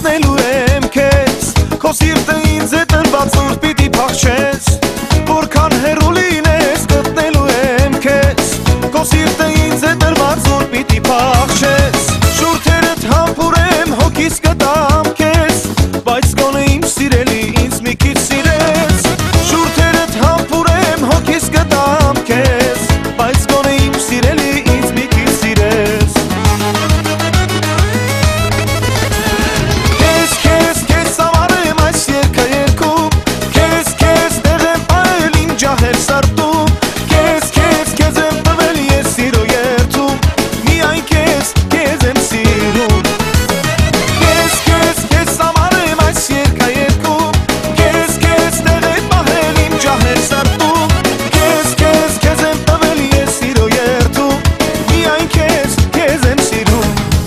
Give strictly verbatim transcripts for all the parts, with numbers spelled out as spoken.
գտնելու եմ քեզ, քո սիրտը ինձ է տրված, որ պիտի փախչես, որքան հեռու լինես գտնելու եմ քեզ, քո սիրտը ինձ է տրված, որ պիտի փախչես, շուրթերդ համբուրեմ, հոգիս կտամ քեզ, բայց գոնե իմ սիրելի ինձ մի քիչ սիրես, շուրթերդ համբուրեմ, հոգիս կտամ քեզ, բայց գոնե իմ սիրելի ինձ մի քիչ սիրես։ Քեզ, քեզ, քեզ սավառեմ այս երգը երգում, քեզ, քեզ տեղ եմ պահել իմ ջահեր սրտում, քեզ, քեզ, քեզ եմ տվել ես սիրո երթում, միայն քեզ, քեզ եմ սիրում։ Քեզ, քեզ, քեզ սավառեմ այս երգը երգում, քեզ, քեզ տեղ եմ պահել իմ ջահեր սրտում, քեզ, քեզ, քեզ եմ տվել ես սիրո երթում, միայն քեզ, քեզ եմ սիրում։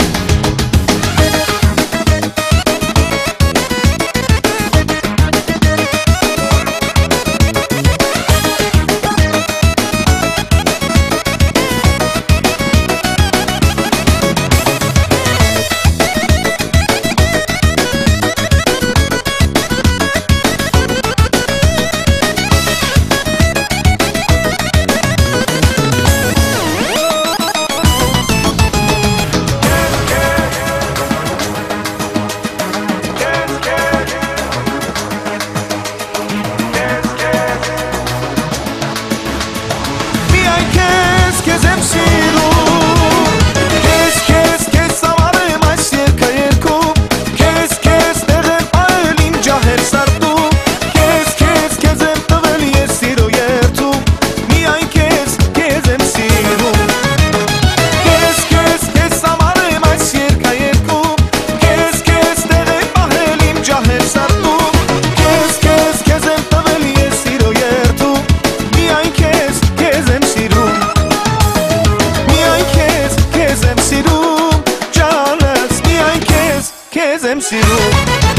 Միայն քեզ, քեզ եմ սիրում, քեզ, քեզ, քեզ սավառեմ այս երգը երգում, քեզ, քեզ տեղ եմ պահել իմ ջահեր սրտում, քեզ, քեզ, քեզ եմ տվել ես սիրո երթում, միայն քեզ, քեզ եմ սիրում։ Քեզ, քեզ, քեզ սավառեմ այս երգը երգում, քեզ, քեզ տեղ եմ պահել իմ ջահեր սրտում, քեզ, քեզ, քեզ եմ տվել ես սիրո երթում, միայն քեզ, քեզ եմ սիրում, միայն քեզ, քեզ եմ սիրում, ջանս, միայն քեզ, քեզ եմ սիրում։